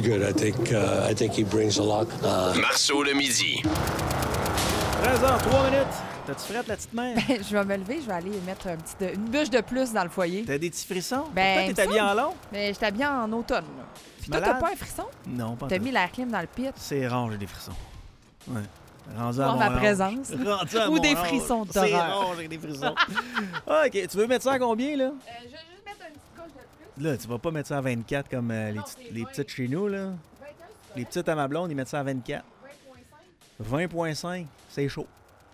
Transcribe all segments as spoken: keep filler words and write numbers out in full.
good. I think uh, I think he brings a lot. Uh... Marceau le midi. treize heures, trois minutes. T'as-tu frette, la petite mère? Ben, je vais me lever, je vais aller mettre un petit de- une bûche de plus dans le foyer. T'as des petits frissons? Ben, Pourquoi t'es habillé en long? Mais je t'habille en automne. Là. Puis toi, Malade? t'as pas un frisson? Non, pas T'as encore. mis l'air clim dans le pit? C'est rare, j'ai des frissons. Ouais. Rendu à Pour mon ma âge. présence. Rendu à Ou mon des âge. frissons C'est d'horreur. rare, j'ai des frissons. Ah, OK. Tu veux mettre ça à combien, là? Euh, je vais juste mettre une petite coche de plus. Là, tu vas pas mettre ça à vingt-quatre comme euh, les, Non, petites- c'est les vingt. petites chez nous, là. Les petites à ma blonde, ils mettent ça à vingt-quatre. vingt virgule cinq, c'est chaud.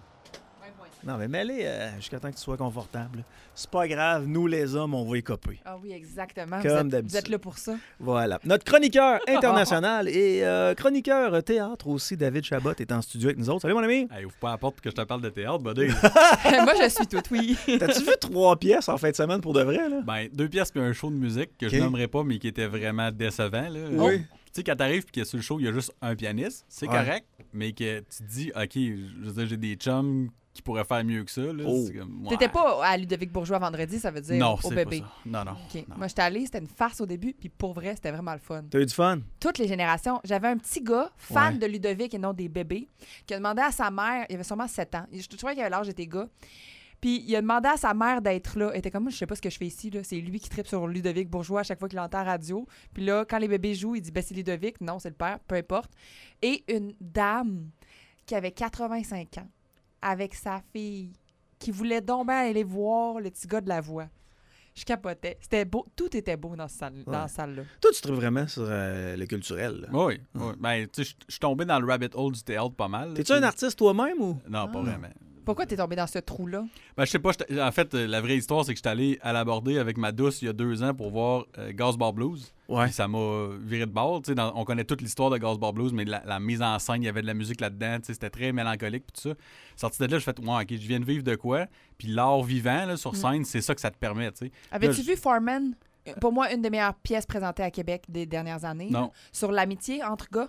Non, mais mets-les euh, jusqu'à temps que tu sois confortable. C'est pas grave, nous les hommes, on va y copier. Ah oui, exactement. Comme vous, êtes, d'habitude. vous êtes là pour ça. Voilà. Notre chroniqueur international et euh, chroniqueur théâtre aussi, David Chabot, est en studio avec nous autres. Salut, mon ami! Hey, ouvre pas la porte pour que je te parle de théâtre, buddy. Moi, je suis toute oui. T'as-tu vu trois pièces en fin de semaine pour de vrai, là? Ben, deux pièces puis un show de musique que Ok. je nommerai pas, mais qui était vraiment décevant. Là. Oui. Tu sais, quand t'arrives et que sur le show, il y a juste un pianiste, c'est Ouais. correct, mais que tu te dis, OK, je veux dire, j'ai des chums qui pourraient faire mieux que ça. Là. Oh. C'est comme, ouais. T'étais pas à Ludovic Bourgeois vendredi, ça veut dire Non, au c'est bébé. pas ça. Non, non. OK. non. Moi, j'étais allée, c'était une farce au début, puis pour vrai, c'était vraiment le fun. T'as eu du fun? Toutes les générations. J'avais un petit gars, fan Ouais. de Ludovic et non des bébés, qui a demandé à sa mère, il avait sûrement sept ans, je trouvais qu'il avait l'âge des gars, puis il a demandé à sa mère d'être là. Elle était comme, moi, je sais pas ce que je fais ici, là. C'est lui qui tripe sur Ludovic Bourgeois à chaque fois qu'il entend la radio. Puis là, quand les bébés jouent, il dit, ben c'est Ludovic. Non, c'est le père, peu importe. Et une dame qui avait quatre-vingt-cinq ans, avec sa fille, qui voulait donc bien aller voir le petit gars de la voix. Je capotais. C'était beau. Tout était beau dans, ce salle, dans Ouais. la salle-là. Toi, tu trouves vraiment sur euh, le culturel, là. Oui, oui. Ben, tu sais, je je suis tombé dans le rabbit hole du théâtre pas mal. là, T'es-tu tu sais. un artiste toi-même ou? Non, pas Ah. vraiment. Pourquoi t'es tombé dans ce trou-là? Ben, je sais pas. j'étais- En fait, euh, la vraie histoire, c'est que j'étais allé à l'Abordée avec ma douce il y a deux ans pour voir euh, Gaz Bar Blues. Ouais. Puis ça m'a viré de bord. Tu sais, dans- on connaît toute l'histoire de Gaz Bar Blues, mais la, la mise en scène, il y avait de la musique là-dedans. Tu sais, c'était très mélancolique. Puis tout ça. Sorti de là, je fais, ouais, OK, je viens de vivre de quoi. Puis l'art vivant là, sur scène, c'est ça que ça te permet. Tu sais. Avais-tu Là, je- vu Foreman? Pour moi, une des meilleures pièces présentées à Québec des dernières années. Non. là, sur l'amitié entre gars.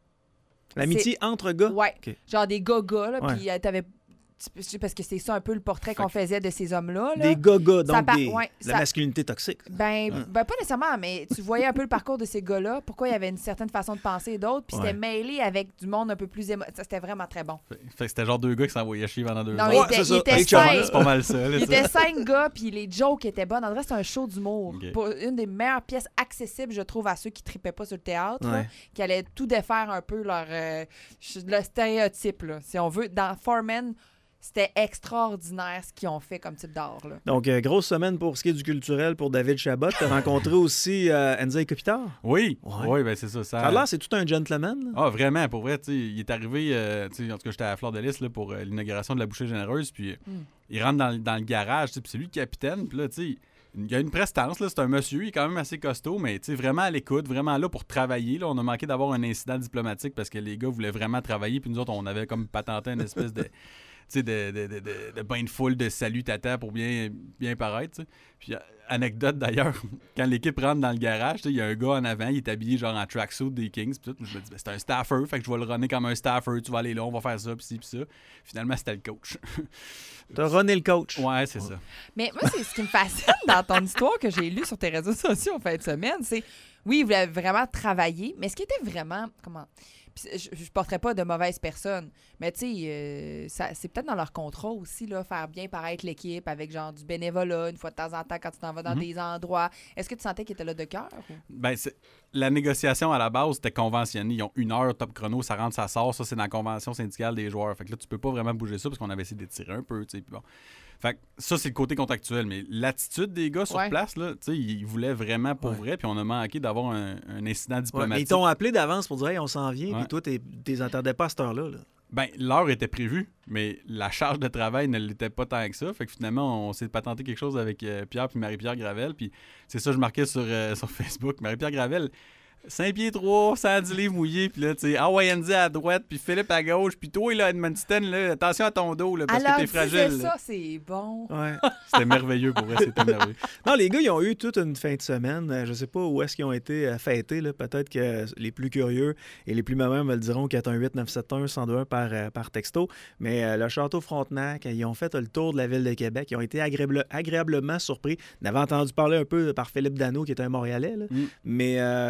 L'amitié entre gars? Ouais. OK. Genre des gars-gars, là, Ouais. puis euh, t'avais... Parce que c'est ça un peu le portrait qu'on faisait de ces hommes-là. Là. Des gars-gars, Ça donc par- des... ouais, la ça- masculinité toxique. Ben, ben, pas nécessairement, mais tu voyais un peu le parcours de ces gars-là, pourquoi il y avait une certaine façon de penser et d'autres, puis Ouais. c'était mêlé avec du monde un peu plus émo... Ça, c'était vraiment très bon. Fait fait que c'était genre deux gars qui s'envoyaient chier pendant deux Non, heures. il Ouais, était, c'est il ça. était Hey, chum, cinq. C'est pas mal ça. là, Il ça. était cinq gars, puis les jokes étaient bonnes. En vrai, c'est un show d'humour. Ok. Pour une des meilleures pièces accessibles, je trouve, à ceux qui tripaient pas sur le théâtre, là, Ouais. qui allaient tout défaire un peu leur, euh, leur stéréotype, là, si on veut. Dans Foreman, c'était extraordinaire ce qu'ils ont fait comme type d'art. Là. Donc, euh, grosse semaine pour ce qui est du culturel pour David Chabot. T'as rencontré aussi euh, Enza Kopitar. Oui, Ouais. oui, ben c'est ça. Ça Ça a l'air, c'est tout un gentleman. là. Ah, vraiment, pour vrai, tu sais, il est arrivé, euh, tu sais, en tout cas, j'étais à Fleur de Lys là, pour euh, l'inauguration de la Bouchée Généreuse, puis euh, Mm. il rentre dans, le- dans le garage, tu sais, puis c'est lui le capitaine, puis là, tu sais, il y a une prestance, là, c'est un monsieur, il est quand même assez costaud, mais tu sais, vraiment à l'écoute, vraiment là pour travailler. Là, on a manqué d'avoir un incident diplomatique parce que les gars voulaient vraiment travailler, puis nous autres, on avait comme patenté une espèce de... Tu sais, de, de, de, de, de bain de foule, de salut tata pour bien, bien paraître. tu sais. Puis, euh, anecdote d'ailleurs, quand l'équipe rentre dans le garage, tu sais, il y a un gars en avant, il est habillé genre en tracksuit des Kings. Puis tout, je me dis, ben, c'est un staffer, fait que je vais le runner comme un staffer. Tu vas aller là, on va faire ça, puis ci, puis ça. Finalement, c'était le coach. T'as runné le coach. Ouais, c'est ça. Mais moi, c'est ce qui me fascine dans ton histoire que j'ai lu sur tes réseaux sociaux en fin de semaine, c'est, oui, ils voulaient vraiment travailler, mais ce qui était vraiment, comment... Puis je, je porterais pas de mauvaises personnes, mais tu sais, euh, ça- c'est peut-être dans leur contrat aussi, là, faire bien paraître l'équipe avec genre du bénévolat une fois de temps en temps quand tu t'en vas dans Mhm. des endroits. Est-ce que tu sentais qu'ils étaient là de cœur? Ou... Ben, c'est- la négociation à la base, c'était conventionné. Ils ont une heure top chrono, ça rentre, ça sort. Ça, c'est dans la convention syndicale des joueurs. Fait que là, tu peux pas vraiment bouger ça parce qu'on avait essayé d'étirer un peu, tu sais. Puis bon. Fait que ça, c'est le côté contractuel. Mais l'attitude des gars sur Ouais. place, là, tu sais, ils voulaient vraiment pour Ouais. vrai. Puis on a manqué d'avoir un, un incident Ouais, mais diplomatique. ils t'ont appelé d'avance pour dire hey, on s'en vient, Ouais. puis toi, t'es- t'es attendais pas à cette heure-là. là. Ben, l'heure était prévue, mais la charge de travail ne l'était pas tant que ça. Fait que finalement, on s'est patenté quelque chose avec euh, Pierre puis Marie-Pierre Gravel. Puis c'est ça, je marquais sur, euh, sur Facebook. Marie-Pierre Gravel, cinq pieds trois, cent dix livres mouillés. Puis là, tu sais, Hawaii à droite, puis Philippe à gauche. Puis toi, là, Edmonton, là, attention à ton dos, là, parce Alors, que t'es fragile. disais là. ça, c'est bon. Ouais. C'était merveilleux pour vrai, c'était merveilleux. Non, les gars, ils ont eu toute une fin de semaine. Euh, Je sais pas où est-ce qu'ils ont été euh, fêtés. là. Peut-être que les plus curieux et les plus mamans me le diront quatre un huit neuf sept un un zéro deux un par, euh, par texto. Mais euh, le Château Frontenac, ils ont fait le tour de la ville de Québec. Ils ont été agréable- agréablement surpris. On avait entendu parler un peu par Philippe Dano, qui est un Montréalais. là. Mm. Mais euh, c'est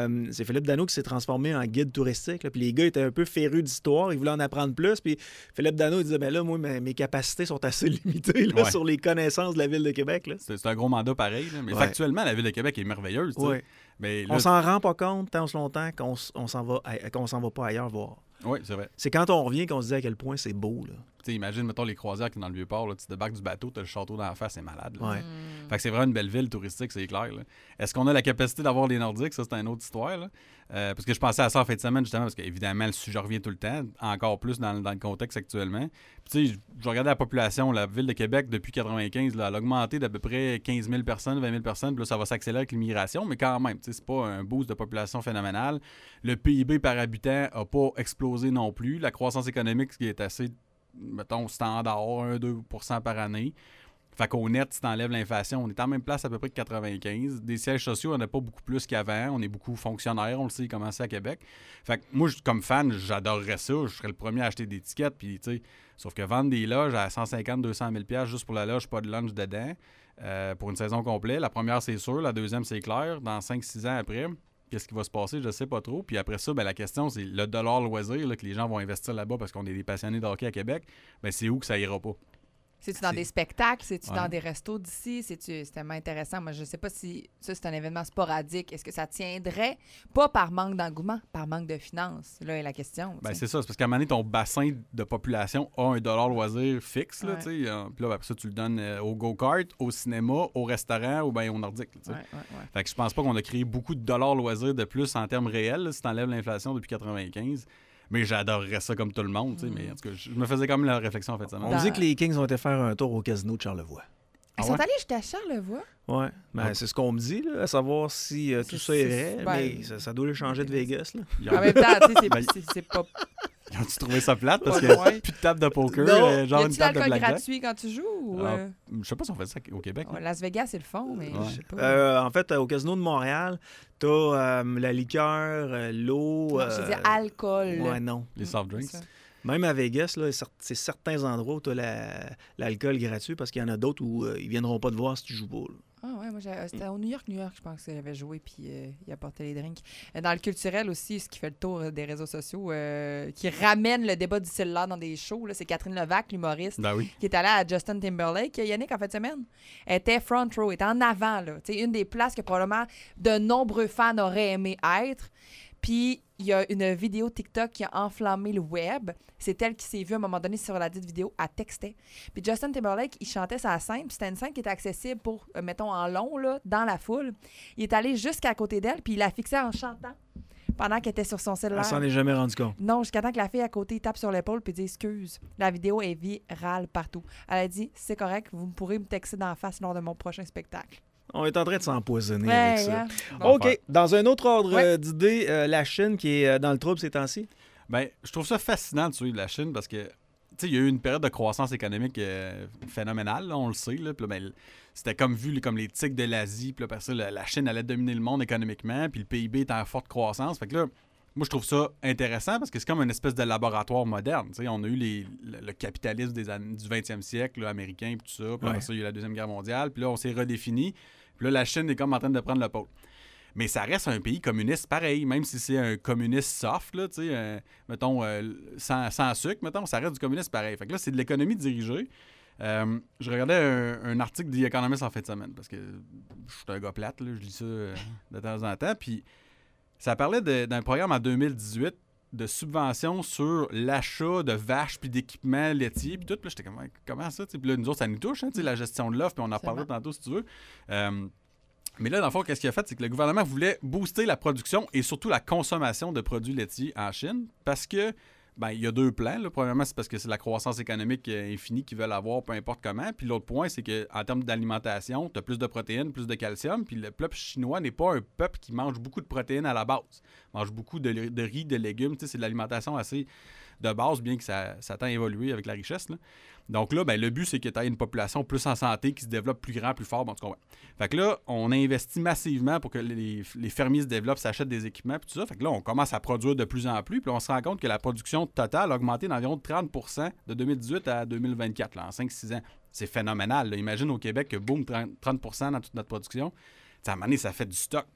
c'est Philippe Dano qui s'est transformé en guide touristique. Là, puis les gars étaient un peu férus d'histoire, ils voulaient en apprendre plus. Puis Philippe Dano il disait, ben là, moi, mes, mes capacités sont assez limitées là, Ouais. sur les connaissances de la ville de Québec. Là. C'est, c'est un gros mandat pareil. Là. Mais Ouais. factuellement, la ville de Québec est merveilleuse. tu sais. Ouais. Mais là, On s'en rend pas compte tant aussi longtemps qu'on s- on s'en va, à- qu'on s'en va pas ailleurs voir. oui, c'est vrai. C'est quand on revient qu'on se dit à quel point c'est beau. Là. Tu sais, imagine, mettons, les croisières qui sont dans le Vieux-Port. Là, tu débarques du bateau, tu as le château d'en face, c'est malade. Là. Ouais. Fait que c'est vraiment une belle ville touristique, c'est clair. Là. Est-ce qu'on a la capacité d'avoir les Nordiques? Ça, c'est une autre histoire. Là. Euh, parce que je pensais à ça en fin de semaine, justement, parce qu'évidemment, le sujet revient tout le temps, encore plus dans, dans le contexte actuellement. Puis, tu sais, je, je regardais la population, la ville de Québec, depuis quatre-vingt-quinze, là, elle a augmenté d'à peu près quinze mille personnes, vingt mille personnes, puis là, ça va s'accélérer avec l'immigration, mais quand même, tu sais, c'est pas un boost de population phénoménal. Le P I B par habitant n'a pas explosé non plus. La croissance économique, ce qui est assez, mettons, standard, un à deux pour cent par année. Fait qu'au net, si t'enlèves l'inflation, on est en même place à peu près que quatre-vingt-quinze. Des sièges sociaux, on n'a pas beaucoup plus qu'avant. On est beaucoup fonctionnaires, on le sait, commencé à Québec. Fait que moi, je- comme fan, j'adorerais ça. Je serais le premier à acheter des tickets. Puis, tu sais, sauf que vendre des loges à cent cinquante à deux cent mille dollars juste pour la loge, pas de lunch dedans, euh, pour une saison complète. La première, c'est sûr. La deuxième, c'est clair. Dans cinq six ans après, qu'est-ce qui va se passer? Je sais pas trop. Puis après ça, ben, la question, c'est le dollar loisir là, que les gens vont investir là-bas parce qu'on est des passionnés de hockey à Québec. Ben, c'est où que ça ira pas? C'est-tu dans C'est- des spectacles? C'est-tu Ouais. dans des restos d'ici? C'est-tu... C'est tellement intéressant. Moi, je sais pas si ça, c'est un événement sporadique. Est-ce que ça tiendrait pas par manque d'engouement, par manque de finances? Là est la question. Ben, tu sais. c'est ça, c'est parce qu'à un moment donné, ton bassin de population a un dollar loisir fixe. Là, Ouais. tu sais, euh, Puis là, ben, après ça, tu le donnes euh, au go-kart, au cinéma, au restaurant ou bien au nordique. Là, tu sais. Ouais, ouais, ouais. Fait que je pense pas qu'on a créé beaucoup de dollars loisirs de plus en termes réels, là, si t'enlèves l'inflation depuis quatre-vingt-quinze. Mais j'adorerais ça comme tout le monde. tu sais, Mais en tout cas, je me faisais quand même la réflexion en fait. Ça On Dans- dit que les Kings ont été faire un tour au casino de Charlevoix. Ah Ils sont ouais? allés jusqu'à Charlevoix? Ouais, ben, Ouais. c'est ce qu'on me dit, là, à savoir si euh, C'est- tout ça est c'est- vrai, ben, mais ça, ça doit le changer de Vegas. Là. Ils En ont, même temps, tu sais, c'est- Ben, c'est c'est pas... ils ont-tu trouvé ça plate parce Pas qu'il n'y a loin. plus de table de poker, Non. euh, Y genre une a-tu table de l'alcool blackjack? gratuit quand tu joues? Ou, Ah, euh, Je sais pas si on fait ça au Québec. ouais, là. Las Vegas, c'est le fond, mais Ouais. je sais pas. Euh, en fait, euh, au casino de Montréal, t'as euh, la liqueur, euh, l'eau. Non, euh, je dis alcool. Ouais, non. Les soft drinks. C'est ça. Même à Vegas, là, cer- c'est certains endroits où tu as l'alcool gratuit parce qu'il y en a d'autres où euh, ils viendront pas te voir si tu joues pas. là. Ah ouais, moi j'ai- euh, c'était au New York, New York, je pense qu'il avait joué puis euh, il apportait les drinks. Euh, Dans le culturel aussi, ce qui fait le tour euh, des réseaux sociaux, euh, qui ramène le débat du cellulaire dans des shows, là, c'est Catherine Levac, l'humoriste, Ben oui. qui est allée à Justin Timberlake. Yannick, en fin de semaine, elle était front row, elle était en avant, là. Tu sais, une des places que probablement de nombreux fans auraient aimé être. Puis, il y a une vidéo TikTok qui a enflammé le web. C'est elle qui s'est vue à un moment donné sur la dite vidéo, elle textait. Puis Justin Timberlake, il chantait sa scène, puis c'était une scène qui était accessible pour, euh, mettons, en long, là, dans la foule. Il est allé jusqu'à côté d'elle, puis il la fixait en chantant pendant qu'elle était sur son Elle cellulaire. s'en est jamais rendu compte. Non, jusqu'à temps que la fille à côté tape sur l'épaule puis dit excuse. La vidéo est virale partout. Elle a dit c'est correct, vous pourrez me texter d'en face lors de mon prochain spectacle. On est en train de s'empoisonner Ouais, avec ça. hein? Bon. OK. Dans un autre ordre Ouais. euh, d'idées, euh, la Chine qui est euh, dans le trouble ces temps-ci. Ben, je trouve ça fascinant de suivre la Chine parce que, tu sais, il y a eu une période de croissance économique euh, phénoménale, là, on le sait. Là, puis là, ben, c'était comme vu là, comme les tics de l'Asie. Puis là, après ça, la, la Chine allait dominer le monde économiquement. Puis le P I B était en forte croissance. Fait que là, moi, je trouve ça intéressant parce que c'est comme une espèce de laboratoire moderne. Tu sais, on a eu les, le, le capitalisme des années, du vingtième siècle, là, américain, puis tout ça. Puis après Ouais. ça, il y a eu la Deuxième Guerre mondiale. Puis là, on s'est redéfini. Puis là, la Chine est comme en train de prendre le pôle. Mais ça reste un pays communiste pareil, même si c'est un communiste soft, là, tu sais, euh, mettons, euh, sans, sans sucre, mettons, ça reste du communisme pareil. Fait que là, c'est de l'économie dirigée. Euh, je regardais un, un article de The Economist en fin de semaine, parce que je suis un gars plate, là, je lis ça euh, de temps en temps, puis ça parlait de- d'un programme en deux mille dix-huit de subventions sur l'achat de vaches puis d'équipements laitiers puis tout. Puis là, j'étais comme, ouais, comment ça? tu sais? Puis là, nous autres, ça nous touche, hein, tu sais, la gestion de l'offre, puis on en reparlera tantôt si tu veux. Euh, mais là, dans le fond, qu'est-ce qu'il a fait? C'est que le gouvernement voulait booster la production et surtout la consommation de produits laitiers en Chine parce que, ben, il y a deux plans. Là. Premièrement, c'est parce que c'est la croissance économique euh, infinie qu'ils veulent avoir, peu importe comment. Puis l'autre point, c'est qu'en termes d'alimentation, tu as plus de protéines, plus de calcium. Puis le peuple chinois n'est pas un peuple qui mange beaucoup de protéines à la base. Il mange beaucoup de, de riz, de légumes. Tu sais, c'est de l'alimentation assez de base, bien que ça, ça tend à évoluer avec la richesse. Là. Donc là, ben, le but, c'est que tu aies une population plus en santé, qui se développe plus grand, plus fort. Bon, tu comprends. Fait que là, on investit massivement pour que les, les fermiers se développent, s'achètent des équipements, puis tout ça. Fait que là, on commence à produire de plus en plus, puis on se rend compte que la production totale a augmenté d'environ trente pour cent de deux mille dix-huit à deux mille vingt-quatre, là, en cinq six ans. C'est phénoménal. Là. Imagine au Québec que, boum, trente pour cent dans toute notre production. T'sais, à un moment donné, ça fait du stock.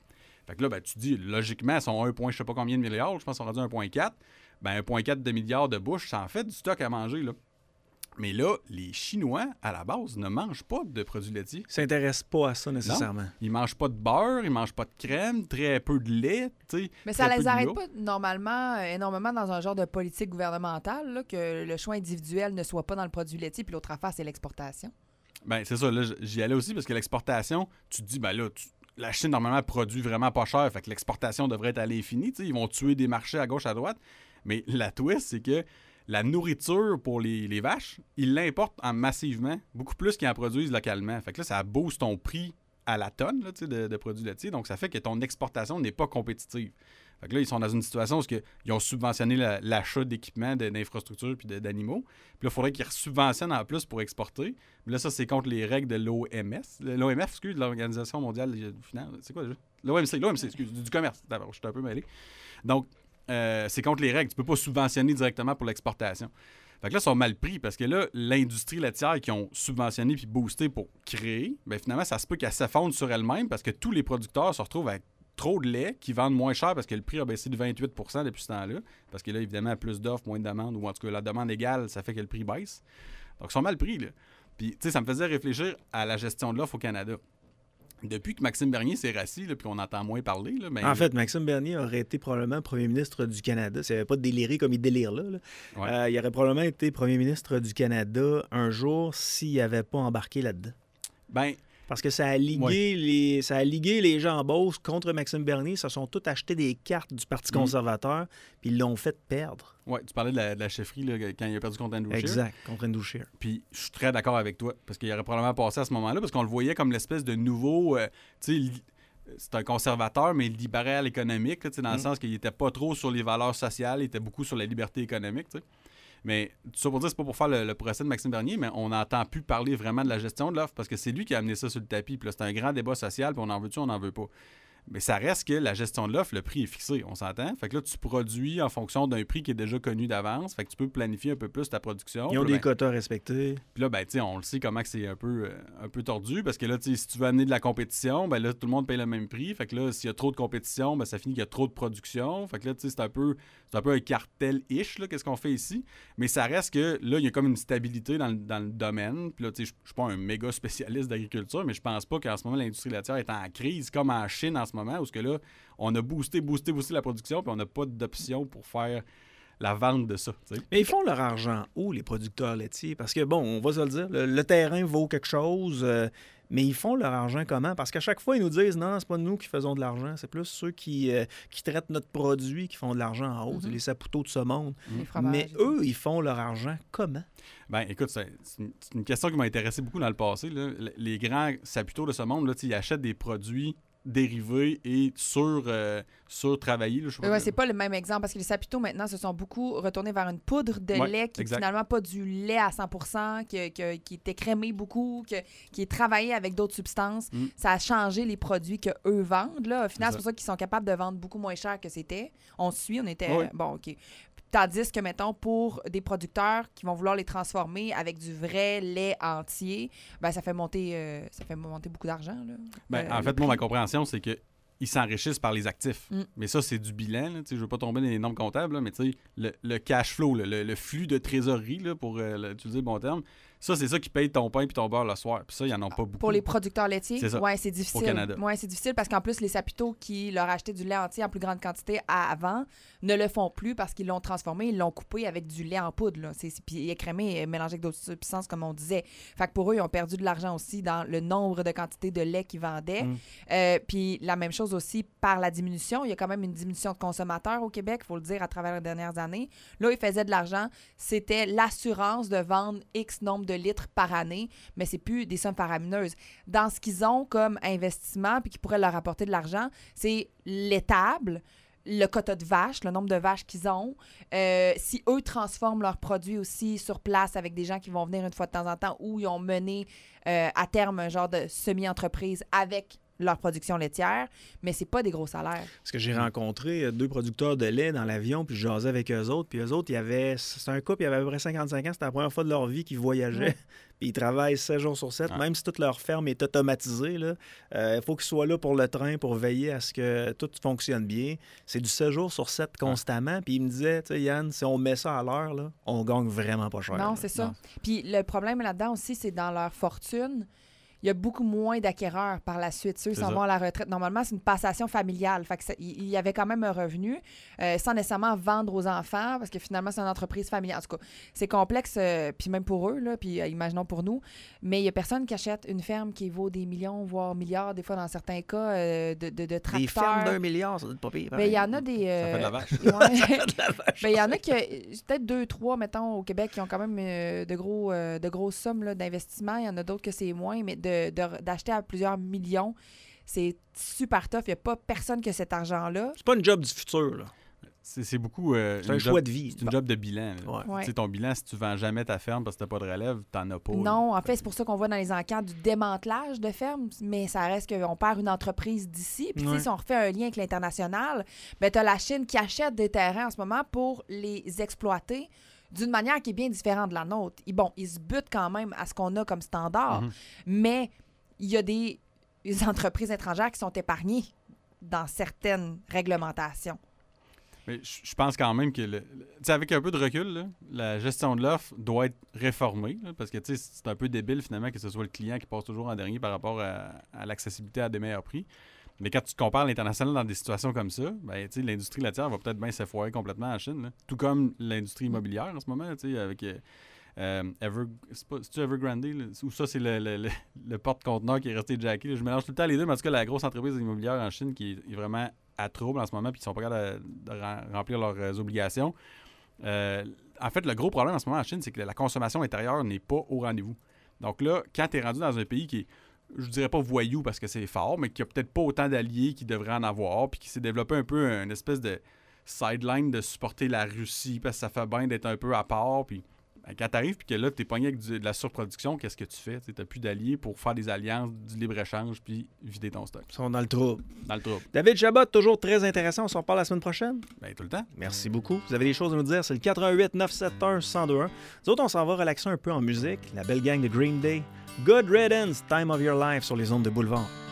Fait que là, ben, tu dis, logiquement, ils sont un point, je sais pas combien de milliards, je pense qu'ils sont rendus à un virgule quatre. Ben, un virgule quatre de milliards de bouches, ça en fait du stock à manger, là. Mais là, les Chinois, à la base, ne mangent pas de produits laitiers. Ils s'intéressent pas à ça nécessairement. Non, ils mangent pas de beurre, ils mangent pas de crème, très peu de lait, tu sais. Mais ça très peu les de arrête yaourt. pas normalement, euh, énormément dans un genre de politique gouvernementale, là, que le choix individuel ne soit pas dans le produit laitier, puis l'autre affaire, c'est l'exportation. Ben, c'est ça, là, j'y allais aussi parce que l'exportation, tu te dis, ben là, tu- la Chine, normalement, produit vraiment pas cher, fait que l'exportation devrait être à l'infini, tu sais, ils vont tuer des marchés à gauche, à droite. Mais la twist, c'est que la nourriture pour les, les vaches, ils l'importent en massivement, beaucoup plus qu'ils en produisent localement. Fait que là, ça booste ton prix à la tonne là, tu sais, de, de produits laitiers, donc ça fait que ton exportation n'est pas compétitive. Fait que là, ils sont dans une situation où ils ont subventionné la- l'achat d'équipements, de- d'infrastructures puis de- d'animaux. Puis là, il faudrait qu'ils subventionnent en plus pour exporter. Mais là, ça, c'est contre les règles de l'O M S. L'O M F, excuse, l'Organisation mondiale du finance. C'est quoi déjà? L'O M C, l'O M C, excuse, du, du commerce. D'abord, je suis un peu mêlé. Donc, euh, c'est contre les règles. Tu peux pas subventionner directement pour l'exportation. Fait que là, ils sont mal pris parce que là, l'industrie laitière qui ont subventionné puis boosté pour créer, bien finalement, ça se peut qu'elle s'effondre sur elle-même parce que tous les producteurs se retrouvent avec trop de lait qui vendent moins cher parce que le prix a baissé de vingt-huit pour cent depuis ce temps-là. Parce que là, évidemment, plus d'offres, moins de demandes, ou en tout cas, la demande égale, ça fait que le prix baisse. Donc, ils sont mal pris, là. Puis, tu sais, ça me faisait réfléchir à la gestion de l'offre au Canada. Depuis que Maxime Bernier s'est rassis, là, puis on entend moins parler, là, ben, En fait, Maxime Bernier aurait été probablement premier ministre du Canada. S'il n'avait pas déliré comme il délire là. là. Ouais. Euh, il aurait probablement été premier ministre du Canada un jour s'il n'avait pas embarqué là-dedans. ben, Parce que ça a ligué, Ouais. les, ça a ligué les gens en Beauce contre Maxime Bernier. Ils se sont tous achetés des cartes du Parti Mhm. conservateur, puis ils l'ont fait perdre. ouais, tu parlais de la, de la chefferie là, quand il a perdu contre Andrew Scheer. Exact, contre Andrew Scheer. Puis je suis très d'accord avec toi, parce qu'il aurait probablement passé à ce moment-là, parce qu'on le voyait comme l'espèce de nouveau, euh, tu sais, li- c'est un conservateur, mais libéral économique, là, tu sais, dans le Mm. sens qu'il était pas trop sur les valeurs sociales, il était beaucoup sur la liberté économique, tu sais. Mais tout ça pour dire, c'est pas pour faire le, le procès de Maxime Bernier, mais on n'entend plus parler vraiment de la gestion de l'offre, parce que c'est lui qui a amené ça sur le tapis, puis là, c'est un grand débat social, puis on en veut-tu, on n'en veut pas. Mais ça reste que la gestion de l'offre, le prix est fixé, on s'entend. Fait que là, tu produis en fonction d'un prix qui est déjà connu d'avance. Fait que tu peux planifier un peu plus ta production. Ils ont Puis des là, ben, quotas respectés. puis là, ben, tu sais, on le sait comment que c'est un peu, euh, un peu tordu. Parce que là, tu sais, si tu veux amener de la compétition, ben là, tout le monde paye le même prix. Fait que là, s'il y a trop de compétition, ben ça finit qu'il y a trop de production. Fait que là, tu sais, c'est un peu, c'est un peu un cartel-ish, là, qu'est-ce qu'on fait ici. Mais ça reste que là, il y a comme une stabilité dans le, dans le domaine. Puis là, tu sais, je je suis pas un méga spécialiste d'agriculture, mais je pense pas qu'en ce moment, l'industrie laitière est en crise, comme en Chine en ce moment, où ce que là, on a boosté, boosté, boosté la production, puis on n'a pas d'option pour faire la vente de ça, tu sais. Mais ils font leur argent où, les producteurs laitiers? Parce que, bon, on va se le dire, le, le terrain vaut quelque chose, euh, mais ils font leur argent comment? Parce qu'à chaque fois, ils nous disent, non, c'est pas nous qui faisons de l'argent, c'est plus ceux qui, euh, qui traitent notre produit qui font de l'argent en haut, c'est Mhm. les sapoteaux de ce monde. Les fromages Mais et tout. eux, ils font leur argent comment? Ben, écoute, c'est c'est une, c'est une question qui m'a intéressé beaucoup dans le passé, là. L- Les grands saputos de ce monde, là, tu sais, ils achètent des produits dérivés et sur, euh, sur travaillés, là, je sais Mais pas. ouais, c'est pas le même exemple parce que les saputos maintenant se sont beaucoup retournés vers une poudre de Ouais, lait qui est exact. finalement pas du lait à cent pour cent, que- que- qui est écrémé beaucoup, que- qui est travaillé avec d'autres substances. Mm. Ça a changé les produits que eux vendent. Là. Au final, C'est c'est ça. pour ça qu'ils sont capables de vendre beaucoup moins cher que c'était. On suit, on était. Ouais. Bon, OK. Tandis que, mettons, pour des producteurs qui vont vouloir les transformer avec du vrai lait entier, ben ça fait monter, euh, ça fait monter beaucoup d'argent. là. Ben, Euh, en le fait, moi, ma prix. compréhension, c'est que ils s'enrichissent par les actifs. Mm. Mais ça, c'est du bilan. Là, tu sais, je veux pas tomber dans les normes comptables, là, mais tu sais, le, le cash flow, là, le, le flux de trésorerie, là, pour euh, le- utiliser le bon terme, ça, c'est ça qui paye ton pain et ton beurre le soir. Puis ça, ils en ont pas beaucoup. Pour les producteurs laitiers, C'est ça. ouais, c'est difficile. Canada. Ouais, c'est difficile parce qu'en plus, les saputos qui leur achetaient du lait entier en plus grande quantité à- avant ne le font plus parce qu'ils l'ont transformé, ils l'ont coupé avec du lait en poudre. Là. C'est, c'est- puis écrémé et mélangé avec d'autres substances, comme on disait. Fait que pour eux, ils ont perdu de l'argent aussi dans le nombre de quantités de lait qu'ils vendaient. Mm. Euh, puis la même chose aussi par la diminution. Il y a quand même une diminution de consommateurs au Québec, il faut le dire, à travers les dernières années. Là, ils faisaient de l'argent. C'était l'assurance de vendre X nombre de litres par année, mais c'est plus des sommes faramineuses. Dans ce qu'ils ont comme investissement puis qui pourrait leur apporter de l'argent, c'est l'étable, le quota de vaches, le nombre de vaches qu'ils ont. Euh, si eux transforment leurs produits aussi sur place avec des gens qui vont venir une fois de temps en temps ou ils ont mené euh, à terme un genre de semi-entreprise avec leur production laitière, mais c'est pas des gros salaires. Parce que j'ai rencontré deux producteurs de lait dans l'avion, puis je jasais avec eux autres. Puis eux autres, il y avait, c'est un couple, il y avait à peu près cinquante-cinq ans, c'était la première fois de leur vie qu'ils voyageaient. Ouais. Puis ils travaillent sept jours sur sept, Ouais. même si toute leur ferme est automatisée. Il euh, faut qu'ils soient là pour le train, pour veiller à ce que tout fonctionne bien. C'est du sept jours sur sept constamment. Puis ils me disaient, tu sais, Yann, si on met ça à l'heure, là, on gagne vraiment pas cher. Non, là. c'est ça. Non. Puis le problème là-dedans aussi, c'est dans leur fortune. Il y a beaucoup moins d'acquéreurs par la suite. Ceux qui C'est s'en ça. vont à la retraite. Normalement, c'est une passation familiale. Fait que ça- il il y avait quand même un revenu euh, sans nécessairement vendre aux enfants parce que finalement, c'est une entreprise familiale. En tout cas, c'est complexe, euh, puis même pour eux, là, puis euh, imaginons pour nous. Mais il y a personne qui achète une ferme qui vaut des millions, voire milliards, des fois dans certains cas, euh, de, de, de tracteurs. Des fermes d'un milliard, ça doit être pas pire. Ben, il y en a des... Ça fait de la euh, vache. ouais. Ben, il y en a qui, peut-être deux, trois, mettons, au Québec, qui ont quand même euh, de, gros, euh, de grosses sommes là, d'investissement. Il y en a d'autres que c'est moins, mais de, de- d'acheter à plusieurs millions, c'est super tough. Il n'y a pas personne qui a cet argent-là. C'est pas une job du futur, là. C'est c'est beaucoup. euh, C'est un une choix job- de vie. C'est une job de bilan. là. Ouais. Ouais. Tu sais, ton bilan, si tu vends jamais ta ferme parce que t'as pas de relève, t'en as pas. là. Non, en fait, c'est pour ça qu'on voit dans les enquêtes du démantelage de fermes, mais ça reste qu'on perd une entreprise d'ici. Puis, tu sais, Ouais. si on refait un lien avec l'international, ben, tu as la Chine qui achète des terrains en ce moment pour les exploiter d'une manière qui est bien différente de la nôtre. Ils, bon, ils se butent quand même à ce qu'on a comme standard, Mhm. mais il y a des, des entreprises étrangères qui sont épargnées dans certaines réglementations. Mais je je pense quand même que, le, le- tu sais, avec un peu de recul, là, la gestion de l'offre doit être réformée. là, parce que tu sais, c'est un peu débile finalement que ce soit le client qui passe toujours en dernier par rapport à, à l'accessibilité à des meilleurs prix. Mais quand tu te compares l'international dans des situations comme ça, ben, tu sais, l'industrie laitière va peut-être bien s'effoirer complètement en Chine. là. Tout comme l'industrie immobilière en ce moment, tu sais, avec euh, euh, Ever, c'est pas- c'est-tu Evergrande, là? Ou ça, c'est le, le, le- le porte-conteneur qui est resté jacké. là. Je mélange tout le temps les deux, mais en tout cas, la grosse entreprise immobilière en Chine qui est, est vraiment à trouble en ce moment puis qui sont pas capables de, de ren- remplir leurs euh, obligations. Euh, en fait, le gros problème en ce moment en Chine, c'est que la consommation intérieure n'est pas au rendez-vous. Donc là, quand tu es rendu dans un pays qui est, je dirais pas voyou parce que c'est fort, mais qui a peut-être pas autant d'alliés qu'il devrait en avoir, puis qui s'est développé un peu une espèce de sideline de supporter la Russie parce que ça fait bien d'être un peu à part, puis ben, quand t'arrives puis que là, t'es pogné avec du- de la surproduction, qu'est-ce que tu fais? Tu n'as plus d'alliés pour faire des alliances, du libre-échange, puis vider ton stock. Ils sont dans le trouble. Dans le trouble. David Chabot, toujours très intéressant. On s'en reparle la semaine prochaine. Ben, tout le temps. Merci beaucoup. Vous avez des choses à nous dire, c'est le quatre un huit neuf sept un un zéro deux un. Nous autres, on s'en va relaxer un peu en musique. La belle gang de Green Day. Good Riddance, Time of Your Life sur les ondes de Boulevard.